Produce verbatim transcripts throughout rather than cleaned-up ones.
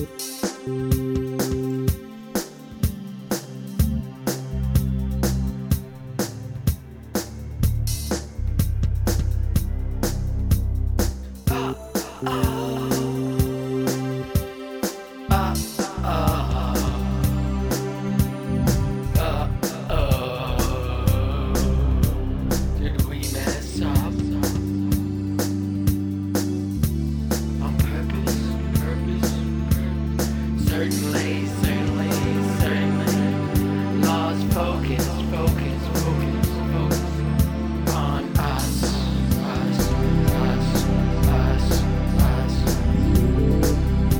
Certainly, certainly, certainly. Lost focus, focus, focus, focus on us, us, us, us, us.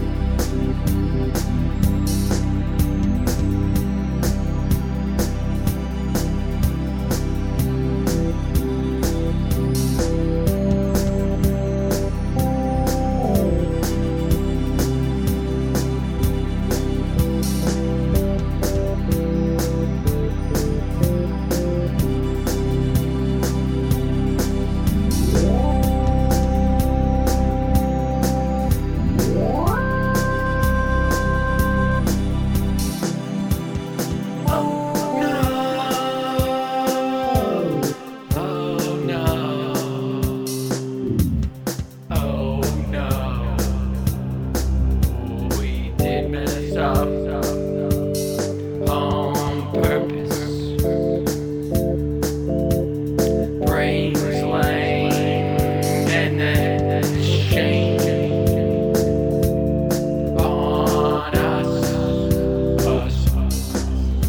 On purpose, brains lame and then shame on us, us, us,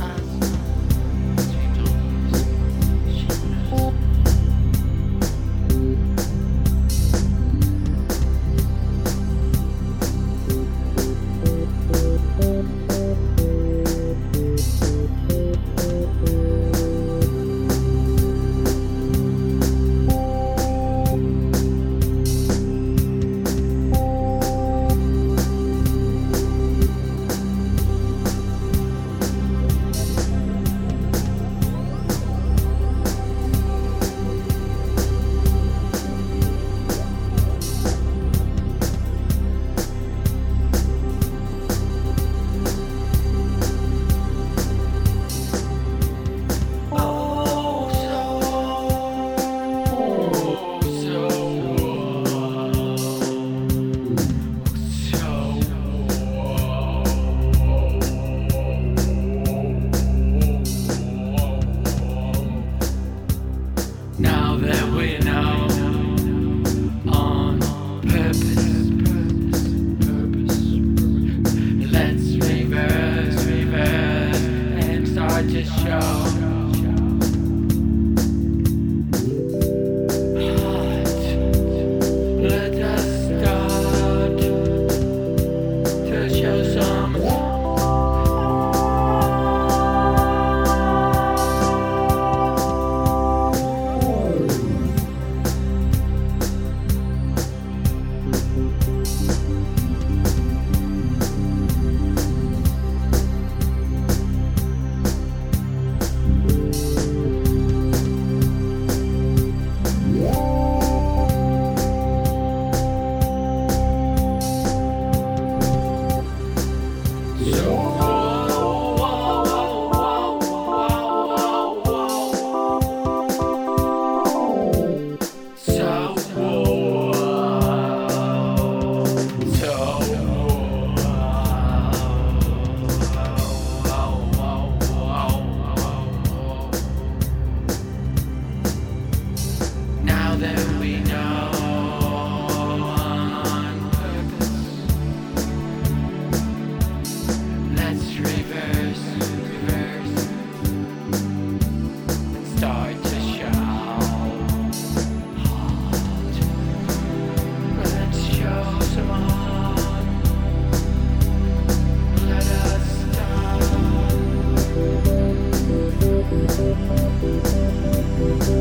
now that we know on purpose, purpose, purpose, purpose. Let's reverse, reverse, and start to show. Heart, let us start to show some. Now that we know on purpose, let's reverse, reverse, and start to show heart. Let's show some heart. Let us start.